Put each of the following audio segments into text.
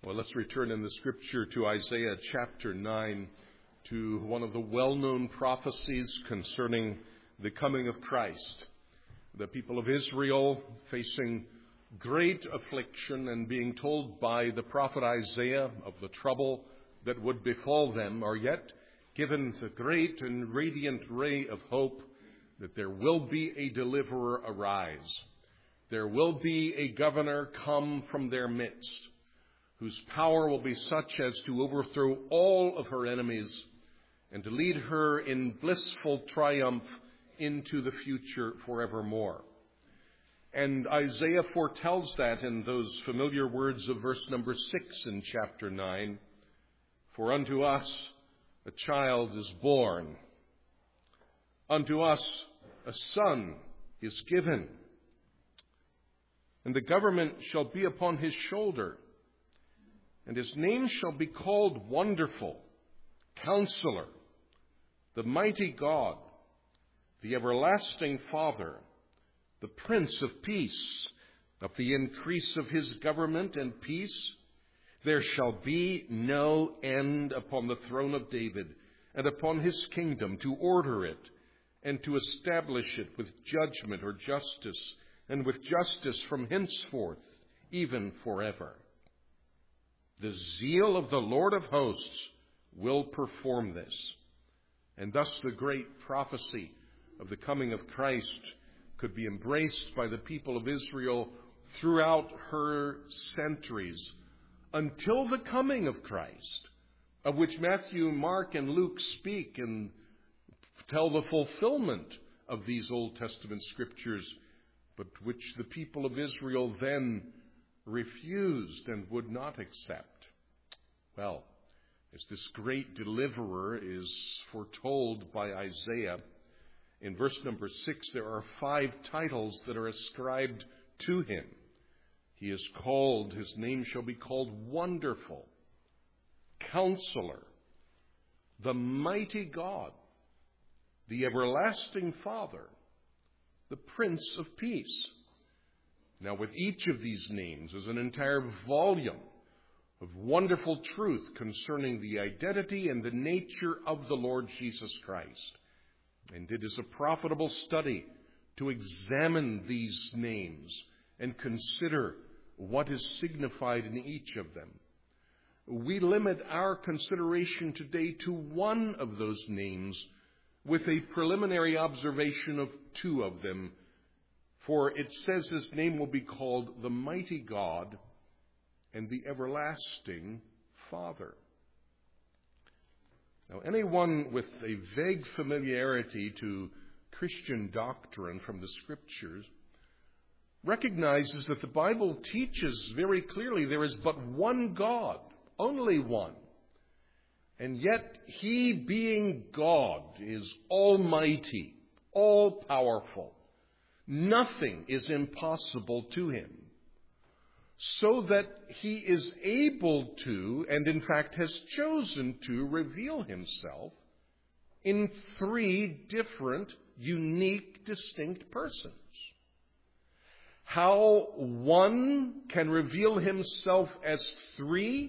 Well, let's return in the Scripture to Isaiah chapter 9, to one of the well-known prophecies concerning the coming of Christ. The people of Israel facing great affliction and being told by the prophet Isaiah of the trouble that would befall them are yet given the great and radiant ray of hope that there will be a deliverer arise. There will be a governor come from their midst, whose power will be such as to overthrow all of her enemies and to lead her in blissful triumph into the future forevermore. And Isaiah foretells that in those familiar words of verse number 6 in chapter 9. For unto us a child is born, unto us a son is given, and the government shall be upon his shoulder, and his name shall be called Wonderful, Counselor, the Mighty God, the Everlasting Father, the Prince of Peace. Of the increase of his government and peace, there shall be no end upon the throne of David and upon his kingdom, to order it and to establish it with judgment or justice, and with justice from henceforth, even forever. The zeal of the Lord of hosts will perform this. And thus the great prophecy of the coming of Christ could be embraced by the people of Israel throughout her centuries until the coming of Christ, of which Matthew, Mark, and Luke speak and tell the fulfillment of these Old Testament scriptures, but which the people of Israel then refused and would not accept. Well, as this great deliverer is foretold by Isaiah, in verse number 6, there are 5 titles that are ascribed to him. He is called, his name shall be called Wonderful, Counselor, the Mighty God, the Everlasting Father, the Prince of Peace. Now, with each of these names is an entire volume of wonderful truth concerning the identity and the nature of the Lord Jesus Christ. And it is a profitable study to examine these names and consider what is signified in each of them. We limit our consideration today to one of those names with a preliminary observation of 2 of them. For it says his name will be called the Mighty God and the Everlasting Father. Now, anyone with a vague familiarity to Christian doctrine from the Scriptures recognizes that the Bible teaches very clearly there is but one God, only one. And yet, he being God is almighty, all-powerful. Nothing is impossible to him. So that he is able to, and in fact has chosen to, reveal himself in 3 different, unique, distinct persons. How one can reveal himself as 3,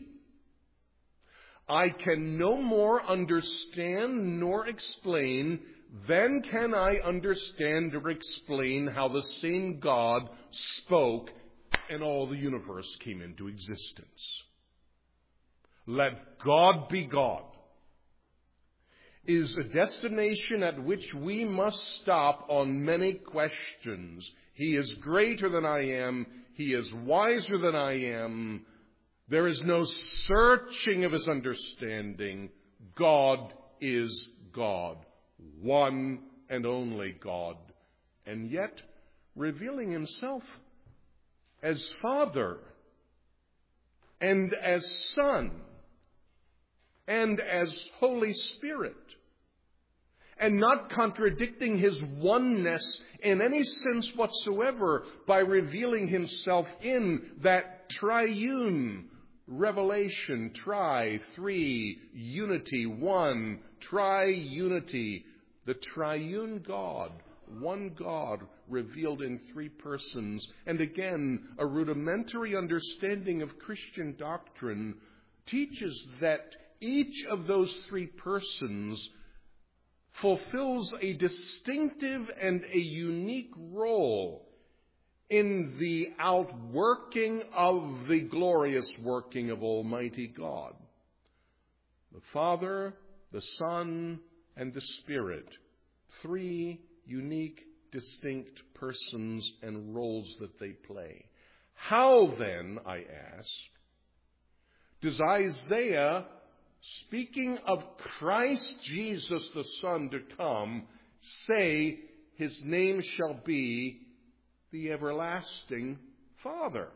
I can no more understand nor explain than can I understand or explain how the same God spoke and all the universe came into existence. Let God be God is a destination at which we must stop on many questions. He is greater than I am. He is wiser than I am. There is no searching of his understanding. God is God, one and only God, and yet revealing himself as Father and as Son and as Holy Spirit, and not contradicting his oneness in any sense whatsoever by revealing himself in that triune revelation, three, unity, one, triunity, the triune God, one God revealed in three persons. And again, a rudimentary understanding of Christian doctrine teaches that each of those three persons fulfills a distinctive and a unique role in the outworking of the glorious working of Almighty God. The Father, the Son, and the Spirit, three unique, distinct persons and roles that they play. How then, I ask, does Isaiah, speaking of Christ Jesus, the Son to come, say his name shall be the everlasting Father?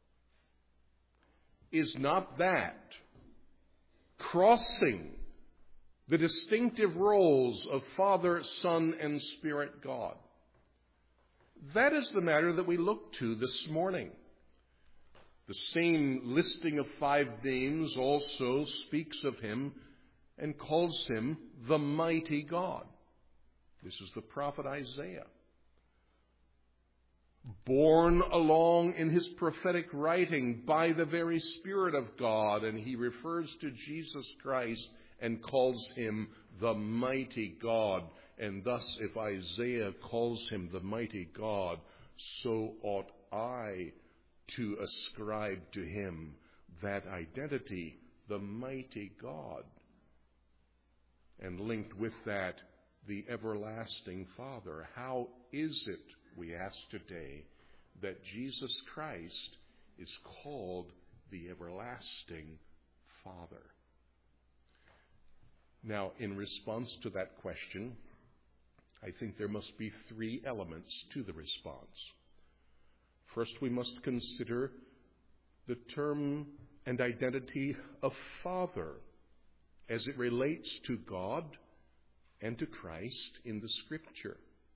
Is not that crossing the distinctive roles of Father, Son, and Spirit God? That is the matter that we look to this morning. The same listing of 5 names also speaks of him and calls him the mighty God. This is the prophet Isaiah. Borne along in his prophetic writing by the very Spirit of God, and he refers to Jesus Christ and calls him the mighty God. And thus, if Isaiah calls him the mighty God, so ought I to ascribe to him that identity, the mighty God. And linked with that, the everlasting Father. How is it, we ask today, that Jesus Christ is called the everlasting Father? Now, in response to that question, I think there must be 3 elements to the response. First, we must consider the term and identity of Father as it relates to God and to Christ in the Scripture.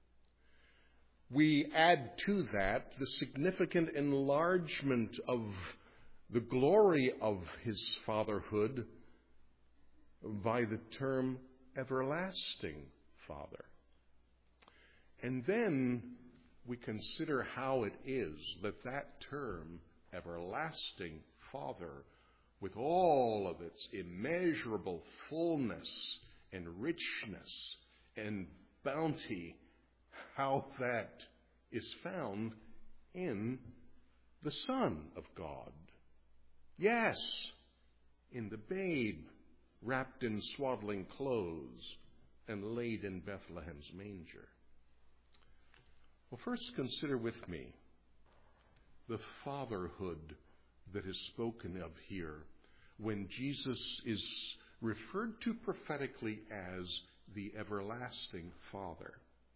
We add to that the significant enlargement of the glory of his fatherhood by the term everlasting Father. And then we consider how it is that that term, everlasting Father, with all of its immeasurable fullness and richness and bounty, how that is found in the Son of God. Yes, in the babe wrapped in swaddling clothes and laid in Bethlehem's manger. Well, first consider with me the fatherhood that is spoken of here when Jesus is referred to prophetically as the everlasting Father.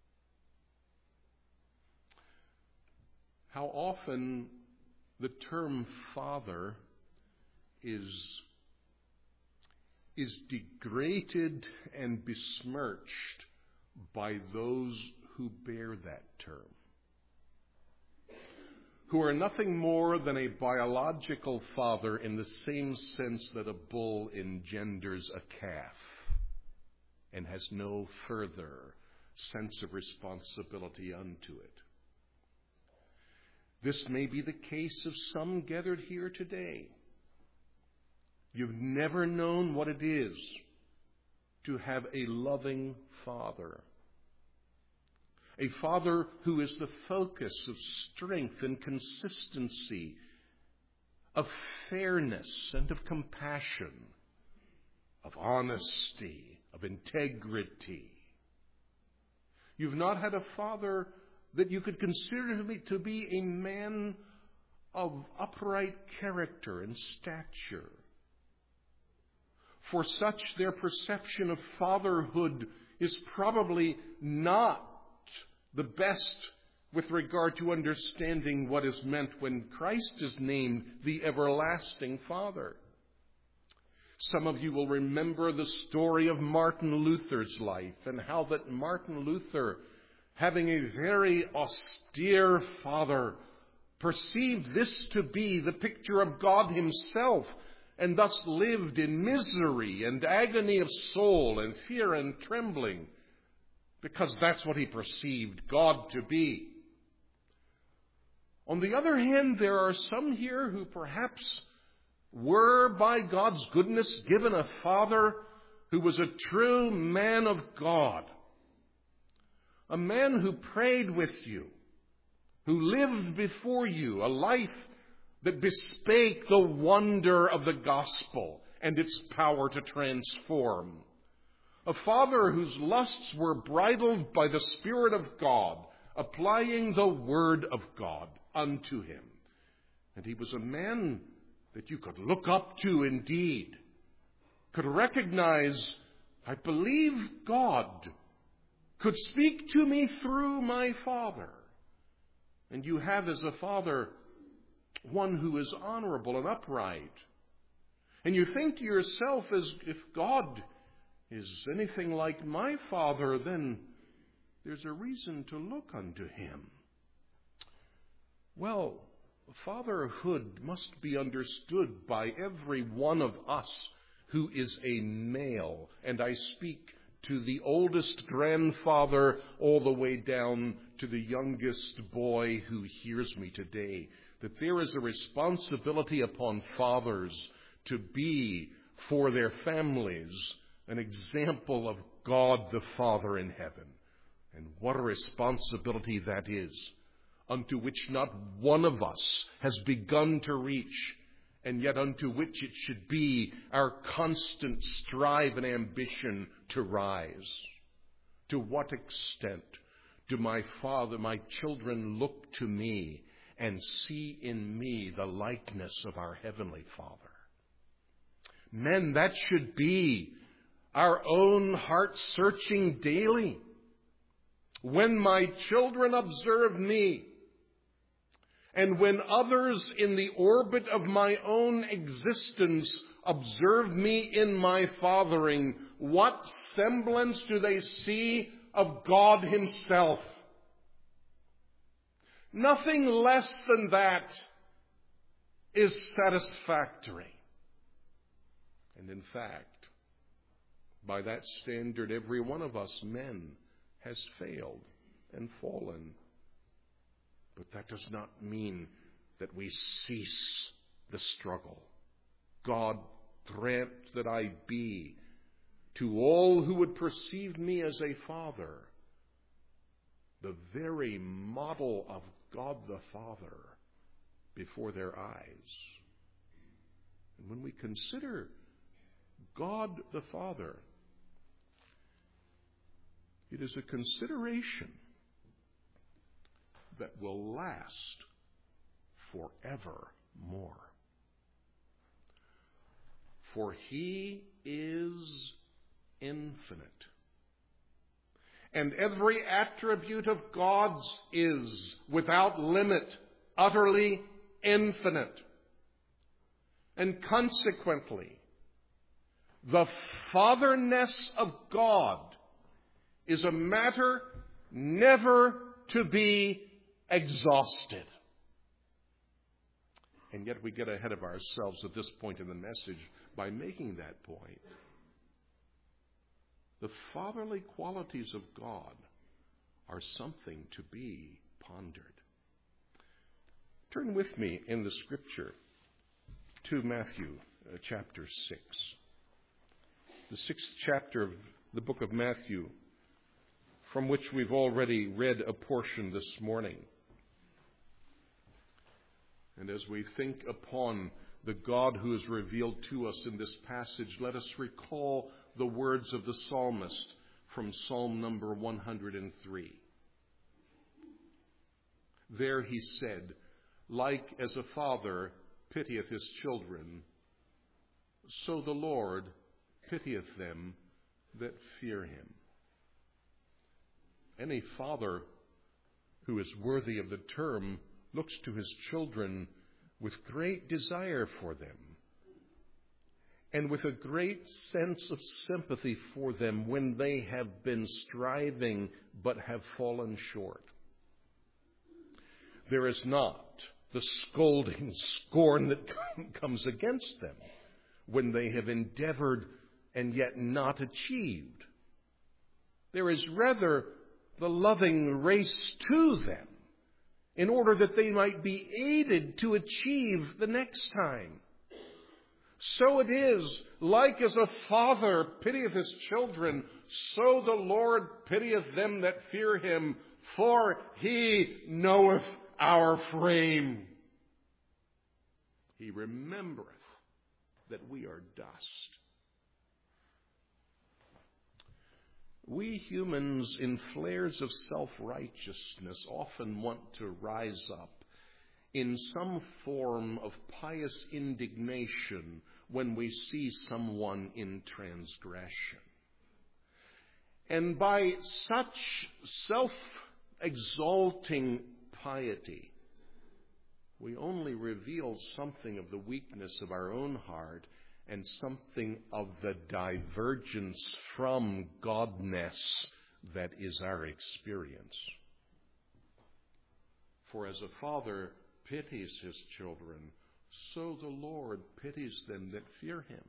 How often the term Father is degraded and besmirched by those who bear that term, who are nothing more than a biological father in the same sense that a bull engenders a calf and has no further sense of responsibility unto it. This may be the case of some gathered here today. You've never known what it is to have a loving father. A father who is the focus of strength and consistency, of fairness and of compassion, of honesty, of integrity. You've not had a father that you could consider to be a man of upright character and stature. For such, their perception of fatherhood is probably not the best with regard to understanding what is meant when Christ is named the everlasting Father. Some of you will remember the story of Martin Luther's life and how that Martin Luther, having a very austere father, perceived this to be the picture of God himself, and thus lived in misery and agony of soul and fear and trembling because that's what he perceived God to be. On the other hand, there are some here who perhaps were, by God's goodness, given a father who was a true man of God, a man who prayed with you, who lived before you a life that bespake the wonder of the gospel and its power to transform. A father whose lusts were bridled by the Spirit of God, applying the Word of God unto him. And he was a man that you could look up to indeed, could recognize, I believe God could speak to me through my father. And you have as a father one who is honorable and upright. And you think to yourself, as if God is anything like my father, then there's a reason to look unto him. Well, fatherhood must be understood by every one of us who is a male. And I speak to the oldest grandfather all the way down to the youngest boy who hears me today, that there is a responsibility upon fathers to be, for their families, an example of God the Father in heaven. And what a responsibility that is, unto which not one of us has begun to reach, and yet unto which it should be our constant strive and ambition to rise. To what extent do my children look to me and see in me the likeness of our Heavenly Father? Men, that should be our own heart searching daily. When my children observe me, and when others in the orbit of my own existence observe me in my fathering, what semblance do they see of God himself? Nothing less than that is satisfactory. And in fact, by that standard, every one of us men has failed and fallen. But that does not mean that we cease the struggle. God grant that I be, to all who would perceive me as a father, the very model of God the Father before their eyes. And when we consider God the Father, it is a consideration that will last forevermore. For he is infinite. And every attribute of God's is without limit, utterly infinite. And consequently, the fatherness of God is a matter never to be exhausted. And yet we get ahead of ourselves at this point in the message by making that point. The fatherly qualities of God are something to be pondered. Turn with me in the Scripture to Matthew chapter 6. The 6th chapter of the book of Matthew, from which we've already read a portion this morning. And as we think upon the God who is revealed to us in this passage, let us recall the words of the psalmist from Psalm number 103. There he said, "Like as a father pitieth his children, so the Lord pitieth them that fear him." Any father who is worthy of the term looks to his children with great desire for them and with a great sense of sympathy for them when they have been striving but have fallen short. There is not the scolding scorn that comes against them when they have endeavored and yet not achieved. There is rather the loving race to them in order that they might be aided to achieve the next time. So it is, like as a father pitieth his children, so the Lord pitieth them that fear him, for he knoweth our frame. He remembereth that we are dust. We humans, in flares of self-righteousness, often want to rise up in some form of pious indignation when we see someone in transgression. And by such self-exalting piety, we only reveal something of the weakness of our own heart and something of the divergence from Godness that is our experience. For as a father pities his children, so the Lord pities them that fear him.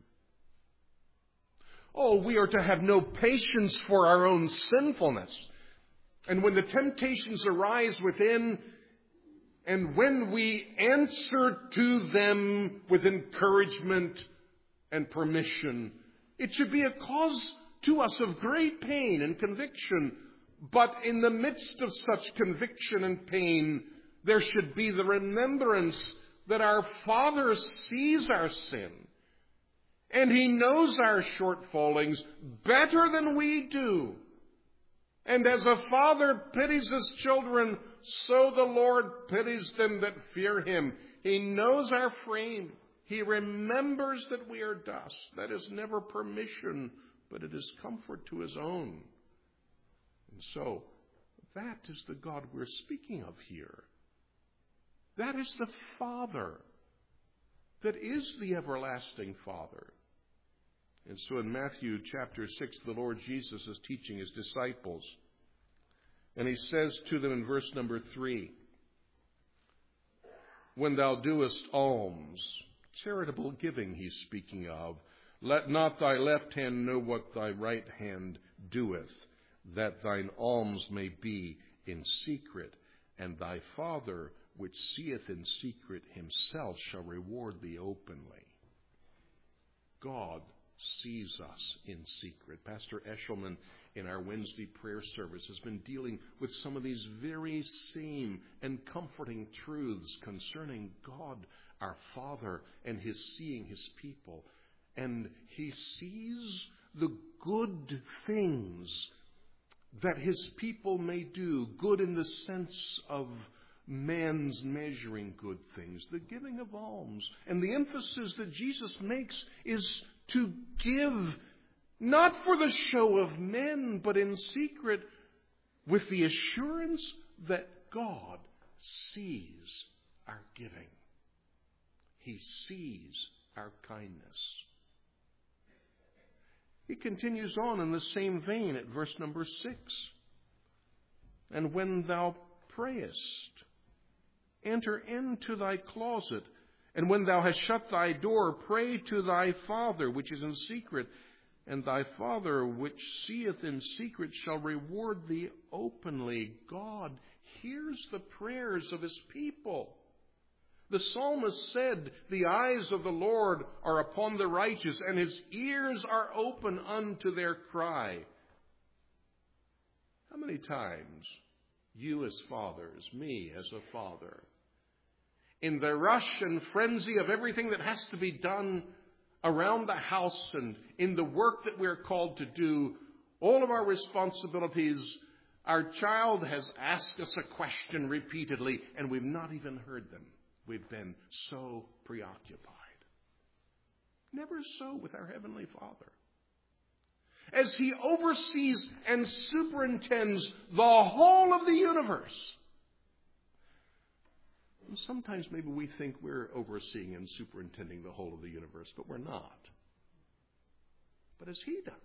Oh, we are to have no patience for our own sinfulness. And when the temptations arise within, and when we answer to them with encouragement and permission, it should be a cause to us of great pain and conviction. But in the midst of such conviction and pain, there should be the remembrance that our Father sees our sin, and He knows our shortfallings better than we do. And as a father pities his children, so the Lord pities them that fear Him. He knows our frame. He remembers that we are dust. That is never permission, but it is comfort to His own. And so, that is the God we're speaking of here. That is the Father that is the everlasting Father. And so in Matthew chapter 6, the Lord Jesus is teaching His disciples. And He says to them in verse number 3, when thou doest alms, charitable giving He's speaking of, let not thy left hand know what thy right hand doeth, that thine alms may be in secret, and thy Father which seeth in secret Himself shall reward thee openly. God sees us in secret. Pastor Eshelman in our Wednesday prayer service has been dealing with some of these very same and comforting truths concerning God, our Father, and His seeing His people. And He sees the good things that His people may do, good in the sense of man's measuring good things, the giving of alms. And the emphasis that Jesus makes is to give not for the show of men, but in secret, with the assurance that God sees our giving. He sees our kindness. He continues on in the same vein at verse number 6. And when thou prayest, enter into thy closet, and when thou hast shut thy door, pray to thy Father which is in secret, and thy Father which seeth in secret shall reward thee openly. God hears the prayers of His people. The psalmist said, the eyes of the Lord are upon the righteous, and His ears are open unto their cry. How many times you as fathers, me as a father, in the rush and frenzy of everything that has to be done around the house and in the work that we're called to do, all of our responsibilities, our child has asked us a question repeatedly, and we've not even heard them. We've been so preoccupied. Never so with our Heavenly Father. As He oversees and superintends the whole of the universe. And sometimes maybe we think we're overseeing and superintending the whole of the universe, but we're not. But as He does.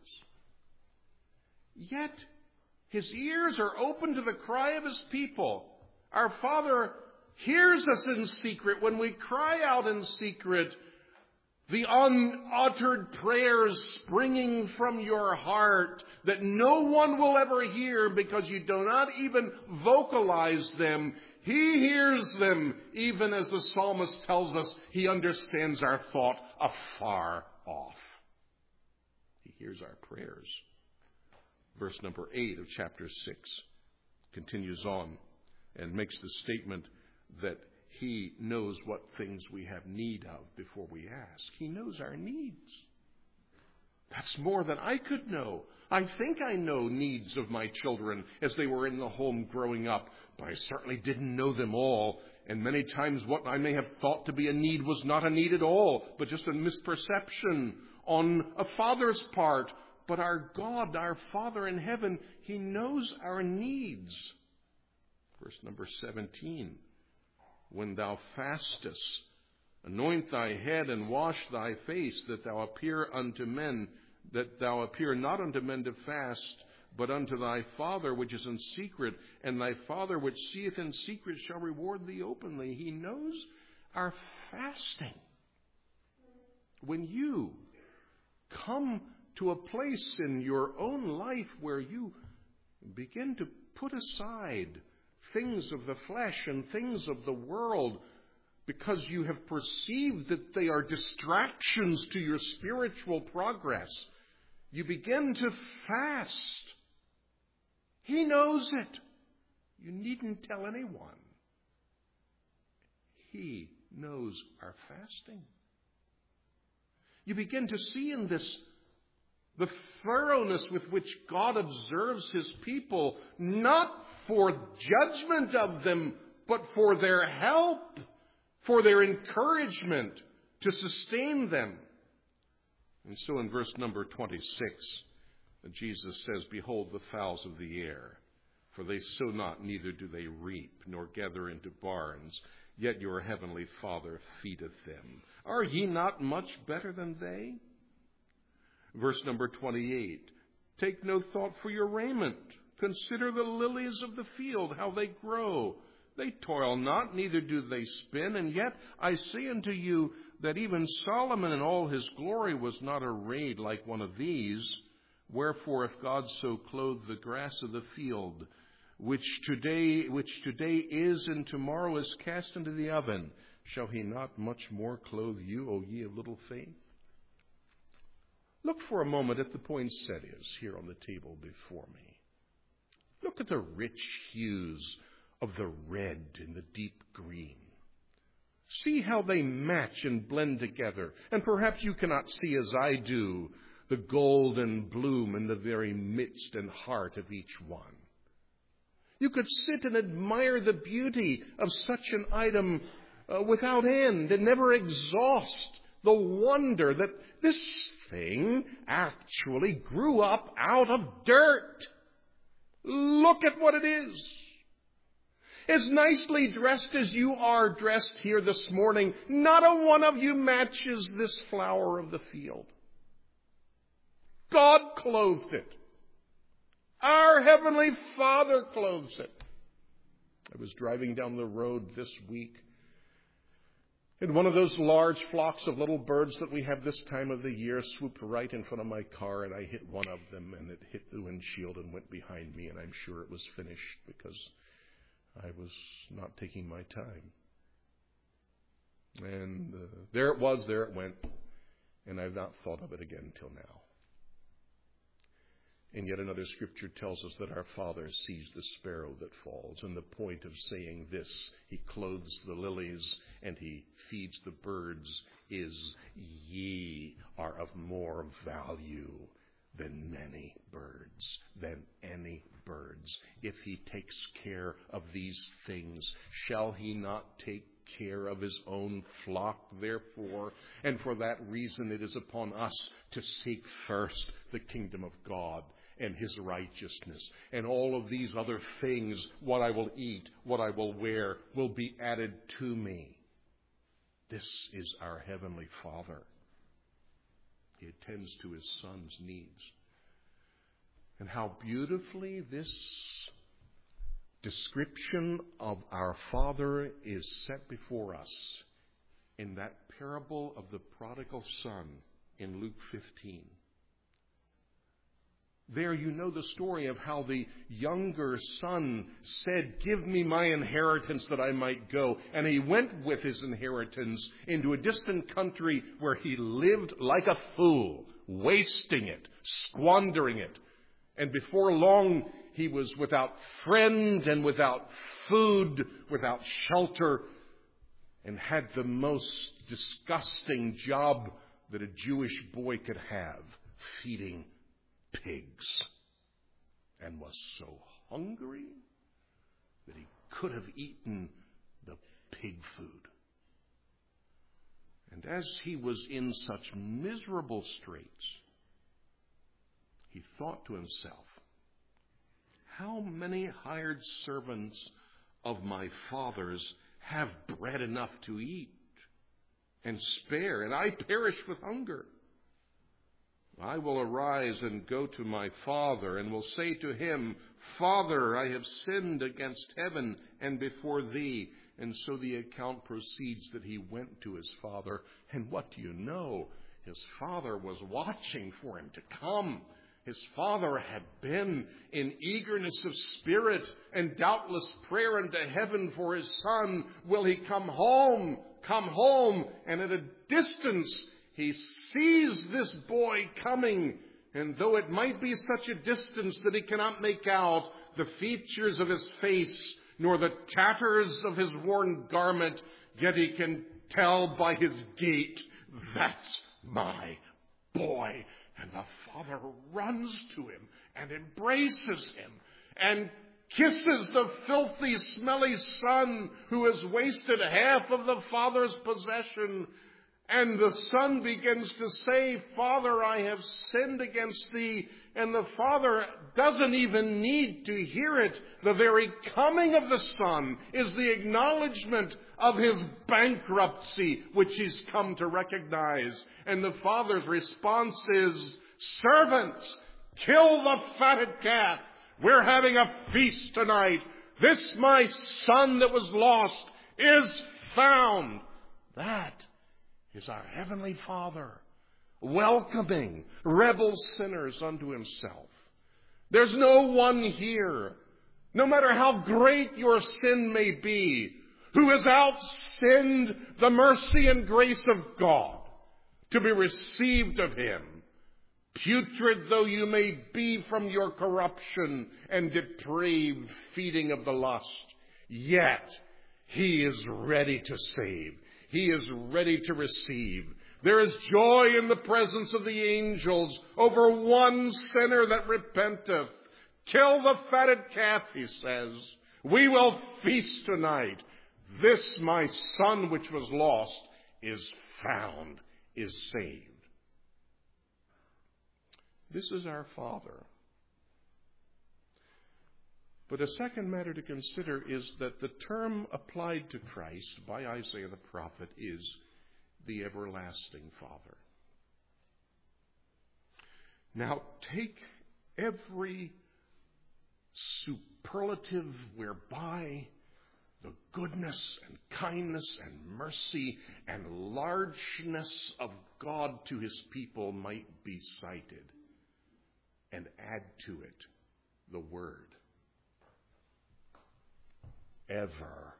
Yet His ears are open to the cry of His people. Our Father hears us in secret when we cry out in secret, The unuttered prayers springing from your heart that no one will ever hear because you do not even vocalize them. He hears them, even as the psalmist tells us he understands our thought afar off. He hears our prayers. Verse number 8 of chapter 6 continues on and makes the statement that He knows what things we have need of before we ask. He knows our needs. That's more than I could know. I think I know needs of my children as they were in the home growing up, but I certainly didn't know them all. And many times what I may have thought to be a need was not a need at all, but just a misperception on a father's part. But our God, our Father in heaven, He knows our needs. Verse number 17. When thou fastest, anoint thy head and wash thy face, that thou appear not unto men to fast, but unto thy Father which is in secret, and thy Father which seeth in secret shall reward thee openly. He knows our fasting. When you come to a place in your own life where you begin to put aside things of the flesh and things of the world because you have perceived that they are distractions to your spiritual progress, you begin to fast. He knows it. You needn't tell anyone. He knows our fasting. You begin to see in this the thoroughness with which God observes His people, not for judgment of them, but for their help, for their encouragement to sustain them. And so in verse number 26, Jesus says, Behold the fowls of the air, for they sow not, neither do they reap, nor gather into barns, yet your heavenly Father feedeth them. Are ye not much better than they? Verse number 28, Take no thought for your raiment. Consider the lilies of the field, how they grow. They toil not, neither do they spin. And yet I say unto you that even Solomon in all his glory was not arrayed like one of these. Wherefore, if God so clothe the grass of the field, which today is and tomorrow is cast into the oven, shall He not much more clothe you, O ye of little faith? Look for a moment at the poinsettias here on the table before me. Look at the rich hues of the red and the deep green. See how they match and blend together. And perhaps you cannot see as I do the golden bloom in the very midst and heart of each one. You could sit and admire the beauty of such an item without end and never exhaust the wonder that this thing actually grew up out of dirt. Look at what it is. As nicely dressed as you are dressed here this morning, not a one of you matches this flower of the field. God clothed it. Our Heavenly Father clothes it. I was driving down the road this week, and one of those large flocks of little birds that we have this time of the year swooped right in front of my car, and I hit one of them, and it hit the windshield and went behind me, and I'm sure it was finished because I was not taking my time. And there it was, there it went, and I've not thought of it again till now. And yet another scripture tells us that our Father sees the sparrow that falls. And the point of saying this, He clothes the lilies and He feeds the birds, is ye are of more value than many birds, than any birds. If He takes care of these things, shall He not take care of His own flock, therefore? And for that reason it is upon us to seek first the kingdom of God and His righteousness. And all of these other things, what I will eat, what I will wear, will be added to me. This is our Heavenly Father. He attends to His Son's needs. And how beautifully this description of our Father is set before us in that parable of the prodigal son in Luke 15. There you know the story of how the younger son said, "Give me my inheritance that I might go." And he went with his inheritance into a distant country where he lived like a fool, wasting it, squandering it. And before long, he was without friend and without food, without shelter, and had the most disgusting job that a Jewish boy could have, feeding pigs, and was so hungry that he could have eaten the pig food. And as he was in such miserable straits, he thought to himself, "How many hired servants of my father's have bread enough to eat and spare, and I perish with hunger? I will arise and go to my father, and will say to him, 'Father, I have sinned against heaven and before thee.'" And so the account proceeds that he went to his father. And what do you know? His father was watching for him to come. His father had been in eagerness of spirit and doubtless prayer unto heaven for his son. Will he come home? Come home. And at a distance, he sees this boy coming, and though it might be such a distance that he cannot make out the features of his face, nor the tatters of his worn garment, yet he can tell by his gait, "That's my boy." And the father runs to him and embraces him and kisses the filthy, smelly son who has wasted half of the father's possession. And the son begins to say, "Father, I have sinned against thee." And the father doesn't even need to hear it. The very coming of the son is the acknowledgement of his bankruptcy, which he's come to recognize. And the father's response is, "Servants, kill the fatted calf. We're having a feast tonight. This my son that was lost is found." That is our Heavenly Father welcoming rebel sinners unto himself. There's no one here, no matter how great your sin may be, who has outsinned the mercy and grace of God to be received of him. Putrid though you may be from your corruption and depraved feeding of the lust, yet he is ready to save. He is ready to receive. There is joy in the presence of the angels over one sinner that repenteth. Kill the fatted calf, he says. We will feast tonight. This my son which was lost is found, is saved. This is our Father. But a second matter to consider is that the term applied to Christ by Isaiah the prophet is the everlasting Father. Now, take every superlative whereby the goodness and kindness and mercy and largeness of God to his people might be cited, and add to it the word everlasting.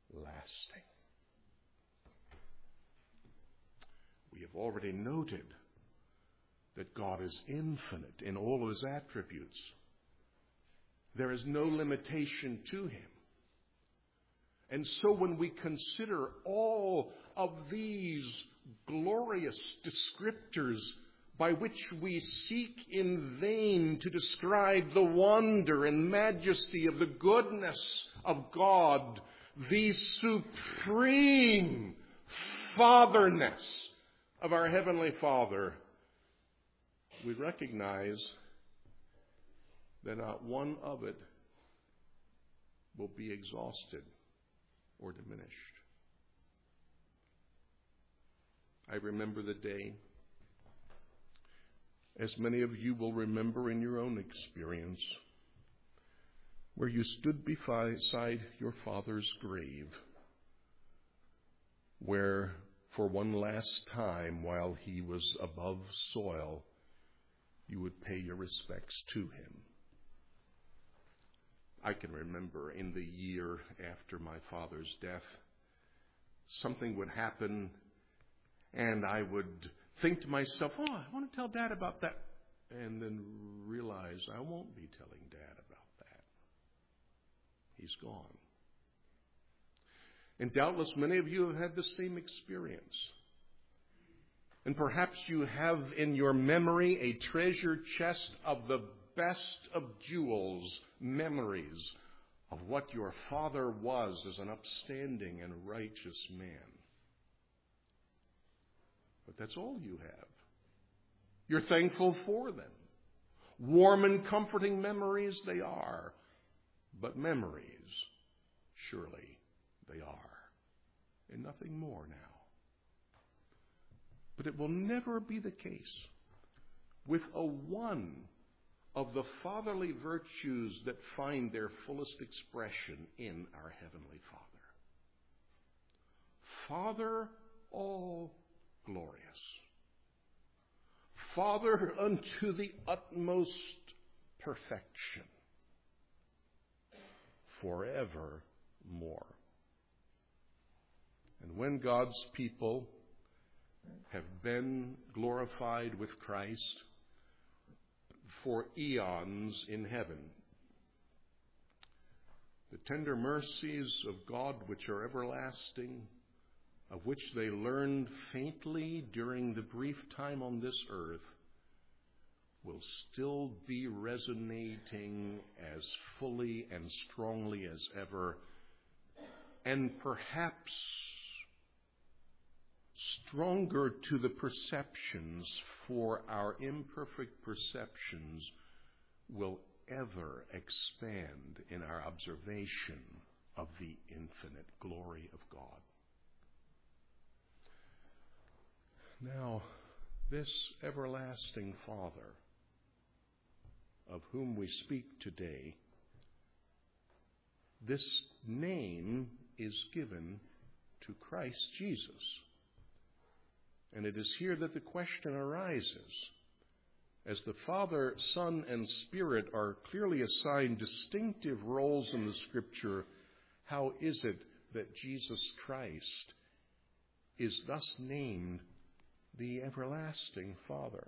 We have already noted that God is infinite in all of his attributes. There is no limitation to him. And so when we consider all of these glorious descriptors by which we seek in vain to describe the wonder and majesty of the goodness of God, the supreme fatherness of our Heavenly Father, we recognize that not one of it will be exhausted or diminished. I remember the day, as many of you will remember in your own experience, where you stood beside your father's grave, where for one last time while he was above soil, you would pay your respects to him. I can remember in the year after my father's death, something would happen and I would think to myself, oh, I want to tell Dad about that. And then realize I won't be telling Dad about that. He's gone. And doubtless many of you have had the same experience. And perhaps you have in your memory a treasure chest of the best of jewels, memories of what your father was as an upstanding and righteous man. But that's all you have. You're thankful for them. Warm and comforting memories they are, but memories, surely they are, and nothing more now. But it will never be the case with a one of the fatherly virtues that find their fullest expression in our Heavenly Father. Father all glorious. Father unto the utmost perfection, forevermore. And when God's people have been glorified with Christ for eons in heaven, the tender mercies of God which are everlasting, of which they learned faintly during the brief time on this earth, will still be resonating as fully and strongly as ever, and perhaps stronger to the perceptions, for our imperfect perceptions will ever expand in our observation of the infinite glory of God. Now, this everlasting Father of whom we speak today, this name is given to Christ Jesus. And it is here that the question arises. As the Father, Son, and Spirit are clearly assigned distinctive roles in the Scripture, how is it that Jesus Christ is thus named the everlasting Father?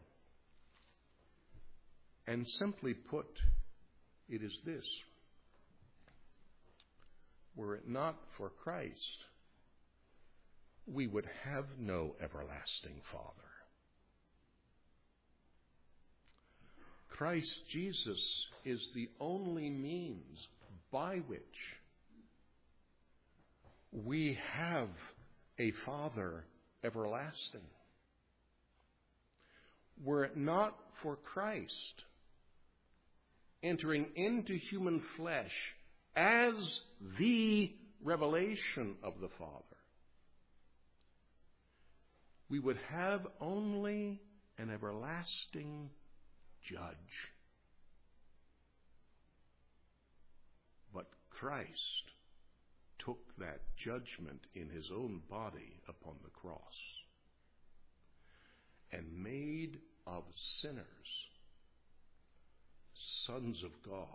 And simply put, it is this. Were it not for Christ, we would have no everlasting Father. Christ Jesus is the only means by which we have a Father everlasting. Were it not for Christ entering into human flesh as the revelation of the Father, we would have only an everlasting judge. But Christ took that judgment in his own body upon the cross and made of sinners sons of God,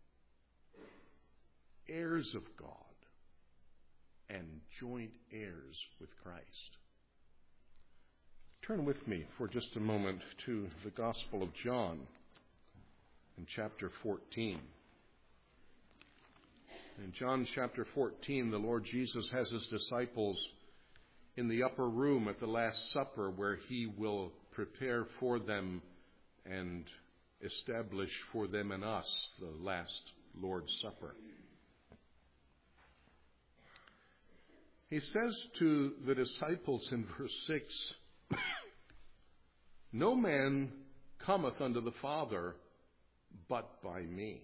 heirs of God, and joint heirs with Christ. Turn with me for just a moment to the Gospel of John in chapter 14. In John chapter 14, the Lord Jesus has his disciples in the upper room at the Last Supper, where he will prepare for them and establish for them and us the last Lord's Supper. He says to the disciples in verse 6, "No man cometh unto the Father but by me."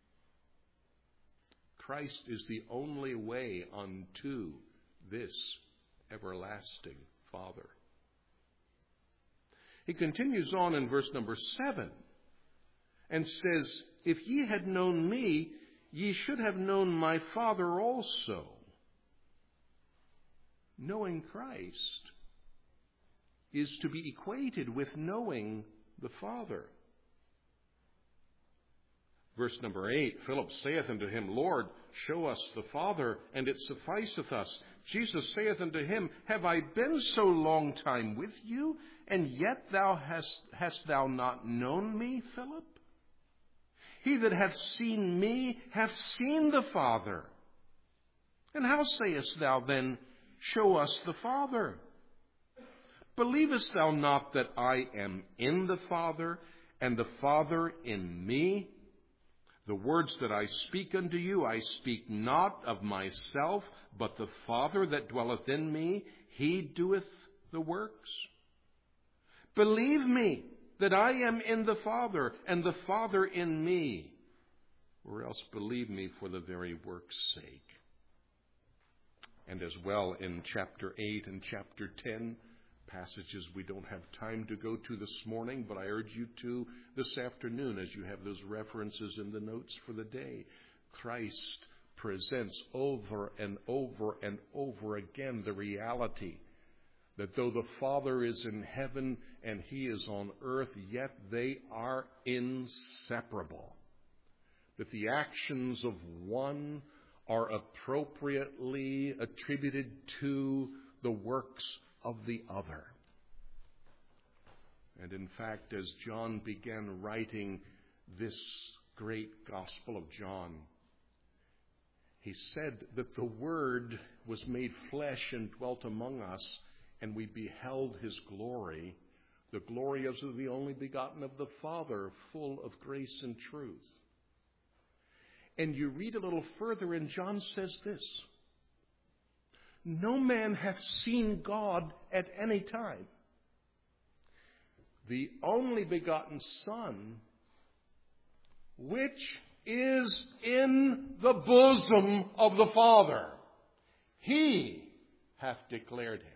Christ is the only way unto this everlasting Father. He continues on in verse number 7 and says, "If ye had known me, ye should have known my Father also." Knowing Christ is to be equated with knowing the Father. Verse number 8, Philip saith unto him, Lord, show us the Father, and it sufficeth us. Jesus saith unto him, Have I been so long time with you, and yet hast thou not known me, Philip? He that hath seen me hath seen the Father. And how sayest thou then, Show us the Father? Believest thou not that I am in the Father, and the Father in me? The words that I speak unto you, I speak not of myself, but the Father that dwelleth in me, he doeth the works. Believe me that I am in the Father, and the Father in me, or else believe me for the very work's sake. And as well in chapter 8 and chapter 10, passages we don't have time to go to this morning, but I urge you to this afternoon as you have those references in the notes for the day. Christ presents over and over and over again the reality that though the Father is in heaven and he is on earth, yet they are inseparable. That the actions of one are appropriately attributed to the works of the other. And in fact, as John began writing this great Gospel of John, he said that the Word was made flesh and dwelt among us, and we beheld his glory, the glory as of the only begotten of the Father, full of grace and truth. And you read a little further, and John says this, No man hath seen God at any time. The only begotten Son, which is in the bosom of the Father, he hath declared him.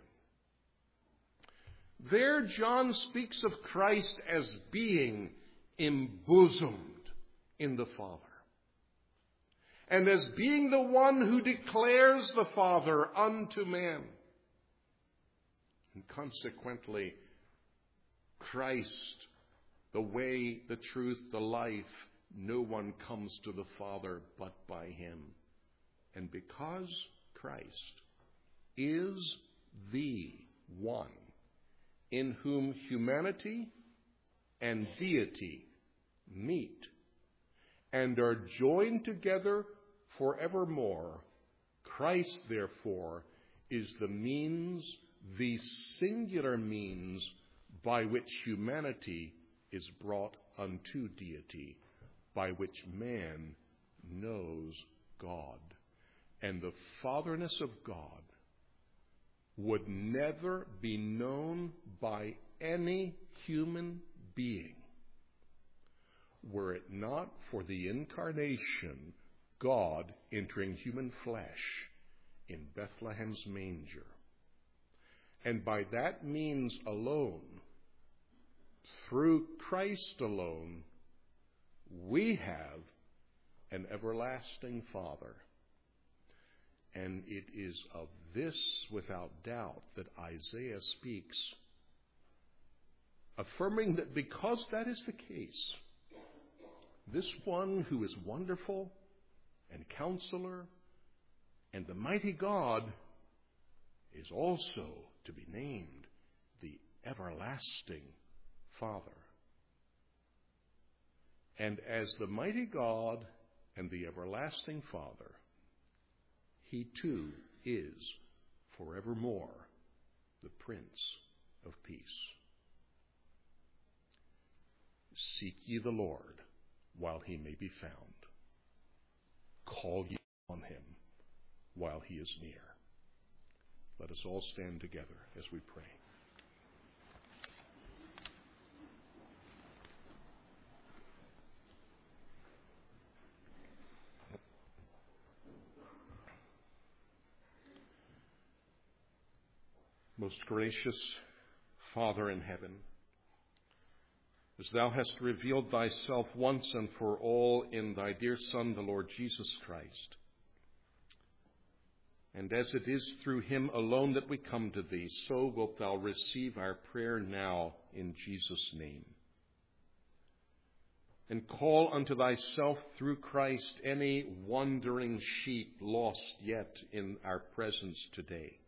There John speaks of Christ as being embosomed in the Father, and as being the one who declares the Father unto man. And consequently, Christ, the way, the truth, the life, no one comes to the Father but by him. And because Christ is the one in whom humanity and deity meet and are joined together forevermore, Christ, therefore, is the means, the singular means, by which humanity is brought unto deity, by which man knows God. And the fatherness of God would never be known by any human being were it not for the incarnation, God entering human flesh in Bethlehem's manger. And by that means alone, through Christ alone, we have an everlasting Father. And it is of this, without doubt, that Isaiah speaks, affirming that because that is the case, this one who is wonderful and counselor and the mighty God is also to be named the everlasting Father. And as the mighty God and the everlasting Father, he too is forevermore the Prince of Peace. Seek ye the Lord while he may be found. Call ye on him while he is near. Let us all stand together as we pray. Most gracious Father in heaven, as thou hast revealed thyself once and for all in thy dear Son, the Lord Jesus Christ, And as it is through him alone that we come to thee, so wilt thou receive our prayer now in Jesus' name. And call unto thyself through Christ any wandering sheep lost yet in our presence today.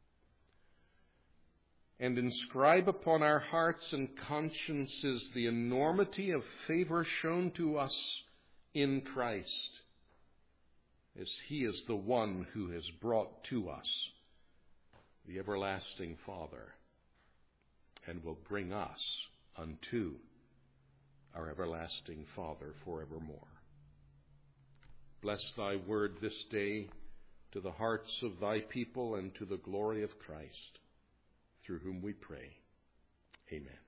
And inscribe upon our hearts and consciences the enormity of favor shown to us in Christ, as he is the one who has brought to us the everlasting Father, and will bring us unto our everlasting Father forevermore. Bless thy word this day to the hearts of thy people and to the glory of Christ, through whom we pray. Amen.